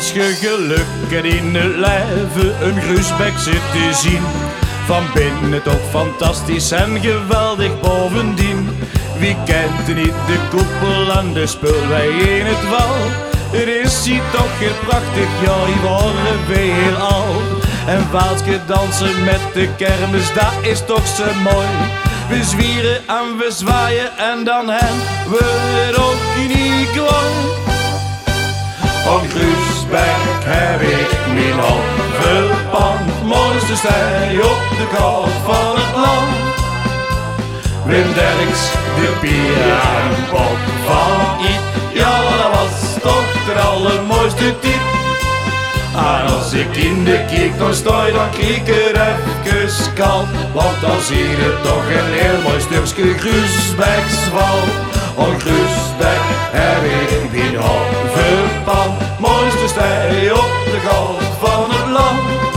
Als je geluk hebt in het leven, een Groesbeek zit te zien. Van binnen toch fantastisch en geweldig bovendien. Wie kent niet de koepel en de spulwij in het wal? Het is hier toch heel prachtig, ja, hier worden we heel al. En valsje dansen met de kermis, dat is toch zo mooi. We zwieren en we zwaaien en dan hebben we het ook niet gewoon. Op Groesbeek heb ik mijn halve mooiste stij op de kaart van het land. Wim Derks, de Pier en Bob van Iet, ja dat was toch de allermooiste type. En als ik in de kerk dan sta, dan kreeg ik er even kalt. Want dan zie je toch een heel mooi stukje Groesbeekswal. Op Groesbeek heb ik mijn halve mooiste stij op de kant van het land.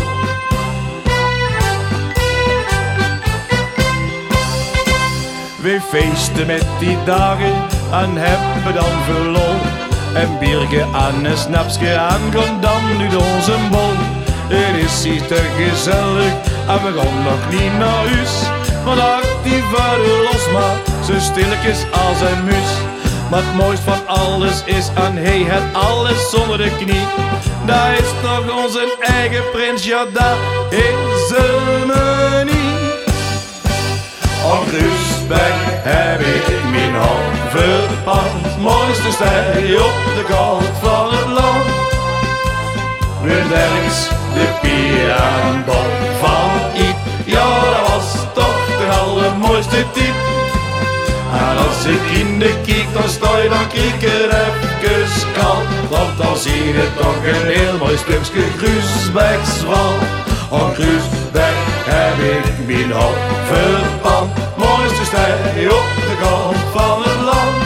We feesten met die dagen en hebben dan veel lol. En bierge aan een snapsje en gaan dan nu onze bol. Het is hier te gezellig en we gaan nog niet naar huis. Vandaag die vader los maar, zo stilletjes als een muis. Maar het mooist van alles is en hij het alles zonder de knie. Dat is toch onze eigen prins, ja dat is een menie. Op Groesbeek heb ik mijn halve mooiste stij op de kant van het land. Wim Derks, de Pier en Bob van Iet, ja dat was toch de allermooiste type. En als ik in de kerk dan sta, dan kreeg ik er even kalt. Want dan zie je toch een heel mooi stukje Groesbeekswal. Op Groesbeek heb ik mijn halve mooiste stij op de kant van het land.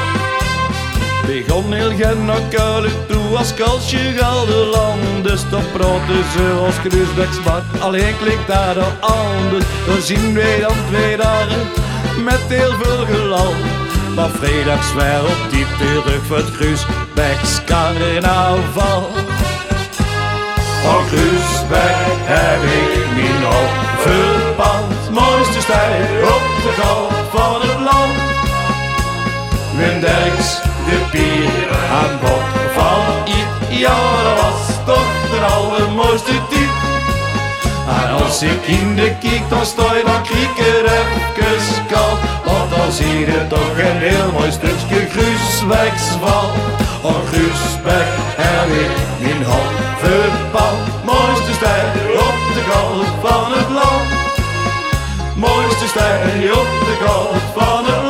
Begon heel Gennakuilen toe als Kalsje Gelderland. Dus dan praten ze als Groesbeeksbak, alleen klinkt daar al anders. Dan zien wij dan 2 dagen met heel veel gelal. Maar vrijdags weer op diep terug voor het Groesbeeks carnaval. Op Groesbeek heb ik mijn halve mooiste stij op de kant van het land. Wim Derks, de Pier en Bob van Iet, ja dat was toch de allermooiste type. En als ik in de kerk dan sta, dan kreeg ik er even kalt. Want dan zie je toch een heel mooi stukje Groesbeekswal. Op Groesbeek heb ik mijn halve mooiste stij op de kant van het land. Mooiste stij op de kant van het land.